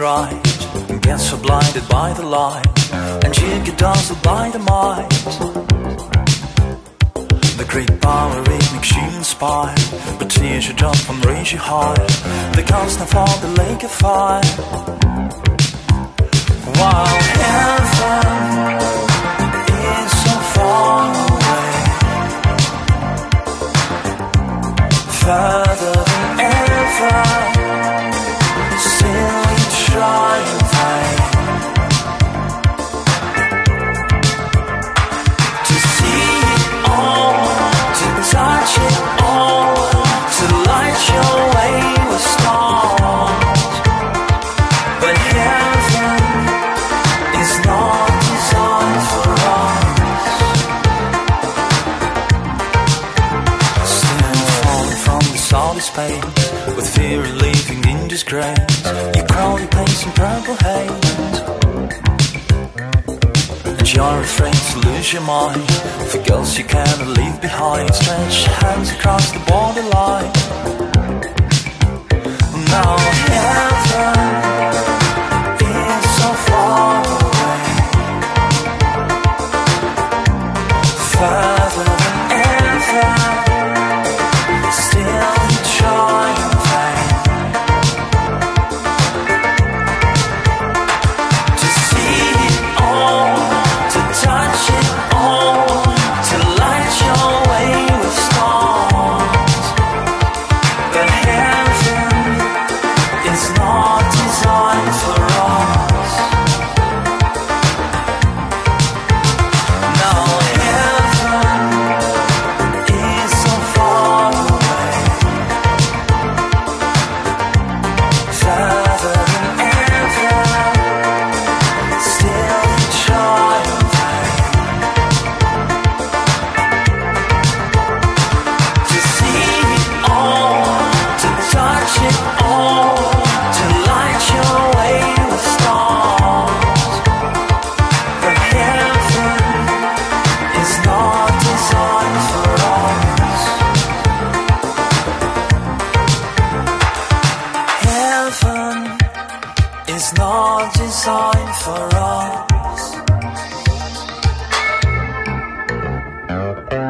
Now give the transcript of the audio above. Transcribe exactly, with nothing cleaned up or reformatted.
right and get so blinded by the light, and you get dazzled by the might. The great power it makes you inspire, but tears you drop and raise you high. The constant for the lake of fire. While heaven is so far away, further than ever, still you try and fight to see it all, to touch it all, to light your way with stars. But heaven is not designed for us. Still falling from the salty space, with fear of leaving in disgrace. You crawl your pace in purple haze, and you're afraid to lose your mind for girls you cannot leave behind. Stretch your hands across the borderline. Now heaven is so far away, further than ever, still you try and fight to see it all, to touch it all, to light your way with stars. But heaven is not designed for us. No, heaven is so far away, further than ever, still you try and fight to see it all, to touch it all, to light your way with stars. But heaven is not designed for us. Heaven is not designed for us.